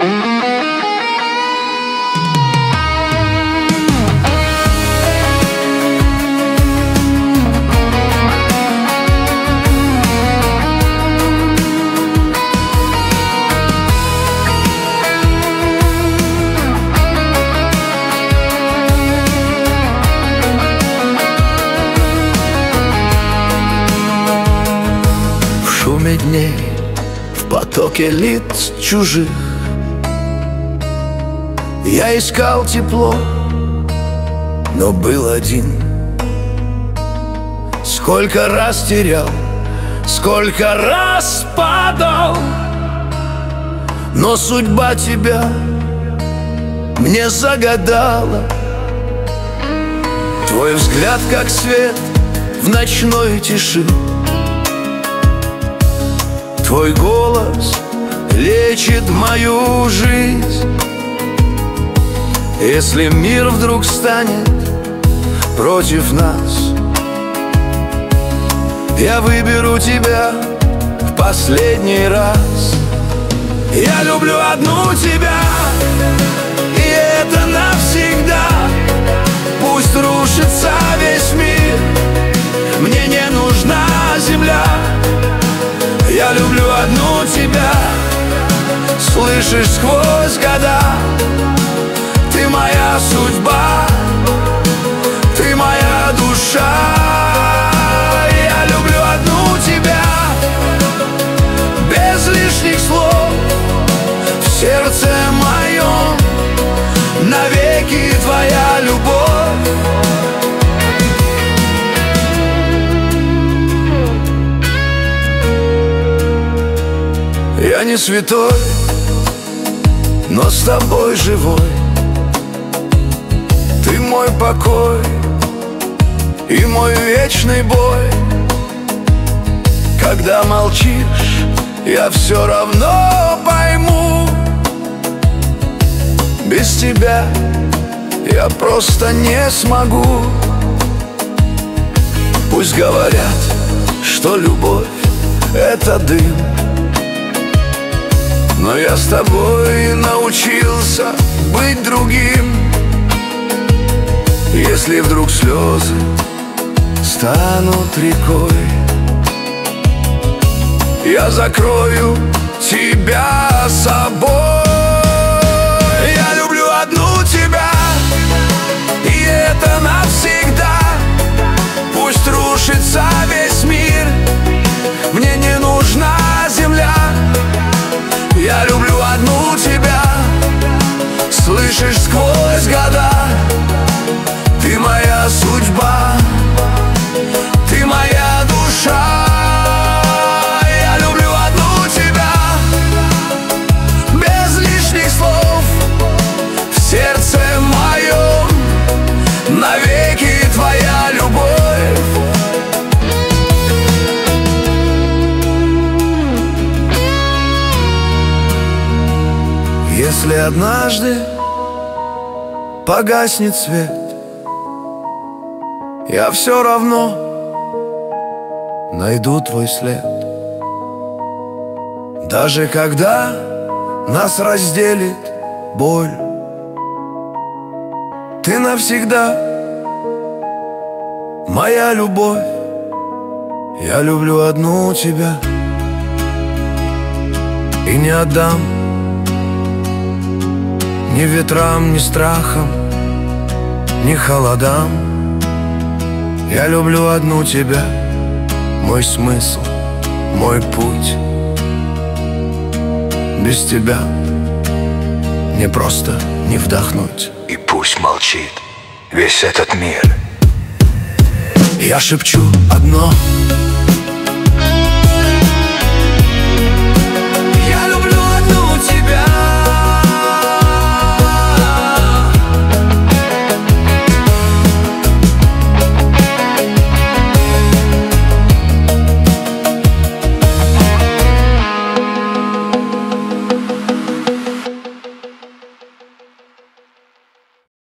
В шуме дней, в потоке лиц чужих я искал тепло, но был один. Сколько раз терял, сколько раз падал, но судьба тебя мне загадала. Твой взгляд, как свет в ночной тиши, твой голос лечит мою жизнь. Если мир вдруг станет против нас, я выберу тебя в последний раз. Я люблю одну тебя, и это навсегда. Пусть рушится весь мир, мне не нужна земля. Я люблю одну тебя, слышишь, сквозь года. Ты моя судьба, ты моя душа. Я люблю одну тебя, без лишних слов. В сердце моем навеки твоя любовь. Я не святой, но с тобой живой. Ты мой покой и мой вечный бой. Когда молчишь, я все равно пойму. Без тебя я просто не смогу. Пусть говорят, что любовь — это дым, но я с тобой научился быть другим. Если вдруг слезы станут рекой, я закрою тебя собой. Я люблю одну тебя, и это навсегда. Пусть рушится весь мир, мне не нужна земля. Я люблю одну тебя, слышишь, сквозь года. Ты моя судьба, ты моя душа. Я люблю одну тебя, без лишних слов. В сердце моем навеки твоя любовь. Если однажды погаснет свет, я все равно найду твой след. Даже когда нас разделит боль, ты навсегда моя любовь. Я люблю одну тебя и не отдам ни ветрам, ни страхам, ни холодам. Я люблю одну тебя, мой смысл, мой путь. Без тебя мне просто не вдохнуть. И пусть молчит весь этот мир. Я шепчу одно: